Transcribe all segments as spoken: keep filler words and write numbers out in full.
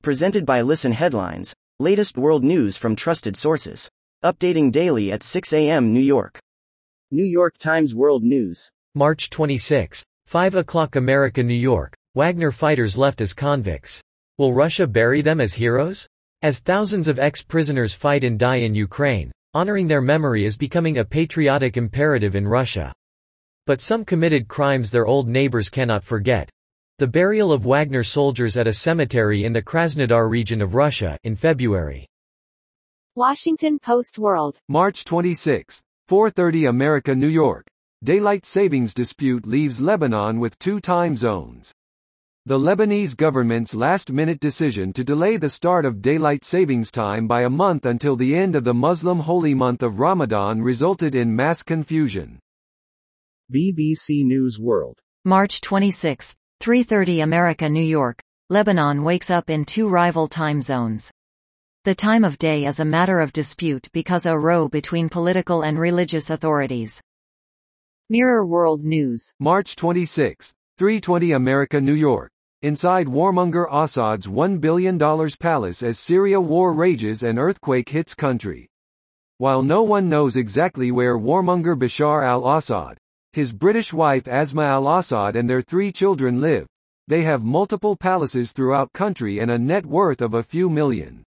Presented by Listen Headlines, latest world news from trusted sources. Updating daily at six a m New York. New York Times World News. March twenty-sixth, five o'clock America, New York. Wagner fighters left as convicts. Will Russia bury them as heroes? As thousands of ex-prisoners fight and die in Ukraine, honoring their memory is becoming a patriotic imperative in Russia. But some committed crimes their old neighbors cannot forget. The burial of Wagner soldiers at a cemetery in the Krasnodar region of Russia, in February. Washington Post World. March twenty-sixth, four thirty America, New York. Daylight savings dispute leaves Lebanon with two time zones. The Lebanese government's last-minute decision to delay the start of daylight savings time by a month until the end of the Muslim holy month of Ramadan resulted in mass confusion. B B C News World. March twenty-sixth, three thirty America, New York. Lebanon wakes up in two rival time zones. The time of day is a matter of dispute because a row between political and religious authorities. Mirror World News. March twenty-sixth, three twenty America, New York. Inside warmonger Assad's one billion dollar palace as Syria war rages and earthquake hits country. While no one knows exactly where warmonger Bashar al-Assad, his British wife Asma al-Assad and their three children live, they have multiple palaces throughout country and a net worth of a few million.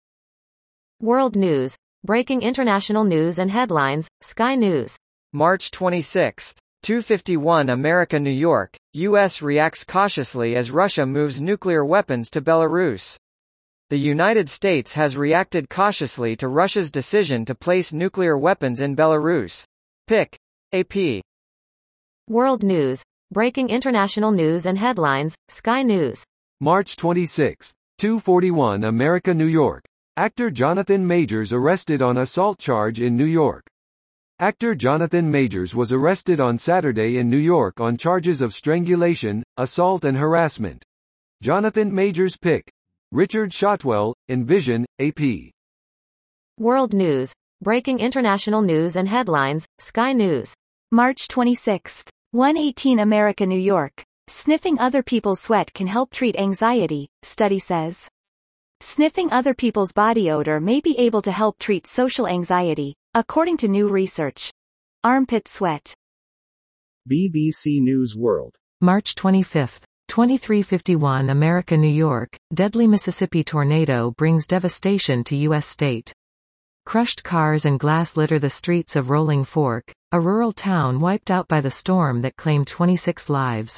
World News. Breaking international news and headlines. Sky News. March twenty-sixth, two fifty-one America, New York. U S reacts cautiously as Russia moves nuclear weapons to Belarus. The United States has reacted cautiously to Russia's decision to place nuclear weapons in Belarus. Pic. A P. World News. Breaking international news and headlines. Sky News. March twenty-sixth, two forty-one America, New York. Actor Jonathan Majors arrested on assault charge in New York. Actor Jonathan Majors was arrested on Saturday in New York on charges of strangulation, assault and harassment. Jonathan Majors Pic. Richard Shotwell, Envision, A P. World News. Breaking international news and headlines. Sky News. March twenty-sixth, one eighteen America, New York. Sniffing other people's sweat can help treat anxiety, study says. Sniffing other people's body odor may be able to help treat social anxiety, according to new research. Armpit sweat. B B C News World. March twenty-fifth, twenty-three fifty-one America, New York. Deadly Mississippi tornado brings devastation to U S state. Crushed cars and glass litter the streets of Rolling Fork, a rural town wiped out by the storm that claimed twenty-six lives.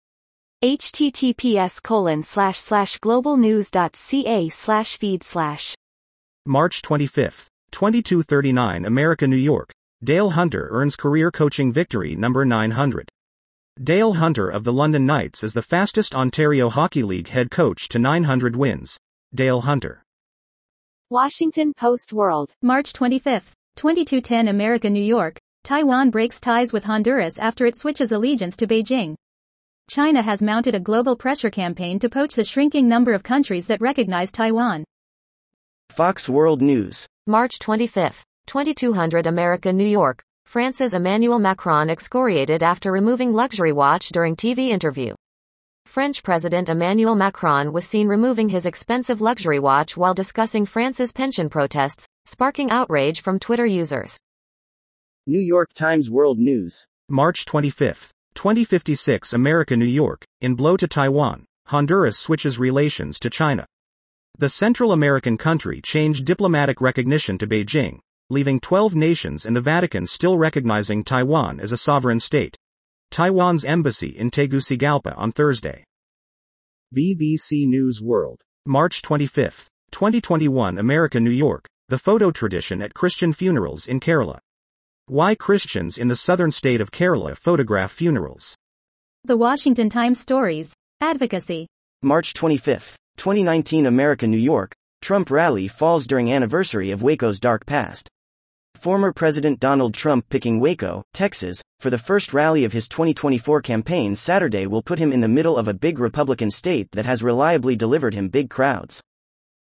https colon slash slash globalnews.ca slash feed slash. March twenty-fifth, twenty-two thirty-nine America, New York. Dale Hunter earns career coaching victory number nine hundred. Dale Hunter of the London Knights is the fastest Ontario Hockey League head coach to nine hundred wins. Dale Hunter. Washington Post World. March twenty-fifth, twenty-two ten America, New York. Taiwan breaks ties with Honduras after it switches allegiance to Beijing. China has mounted a global pressure campaign to poach the shrinking number of countries that recognize Taiwan. Fox World News. March twenty-fifth, twenty-two hundred America, New York. France's Emmanuel Macron excoriated after removing luxury watch during T V interview. French President Emmanuel Macron was seen removing his expensive luxury watch while discussing France's pension protests, sparking outrage from Twitter users. New York Times World News. March twenty-fifth, twenty fifty-six America, New York. In blow to Taiwan, Honduras switches relations to China. The Central American country changed diplomatic recognition to Beijing, leaving twelve nations and the Vatican still recognizing Taiwan as a sovereign state. Taiwan's embassy in Tegucigalpa on Thursday. B B C News World. March twenty-fifth, twenty twenty-one America, New York. The photo tradition at Christian funerals in Kerala. Why Christians in the southern state of Kerala photograph funerals. The Washington Times Stories. Advocacy. March twenty-fifth, twenty nineteen America, New York. Trump rally falls during anniversary of Waco's dark past. Former President Donald Trump picking Waco, Texas, for the first rally of his twenty twenty-four campaign Saturday will put him in the middle of a big Republican state that has reliably delivered him big crowds.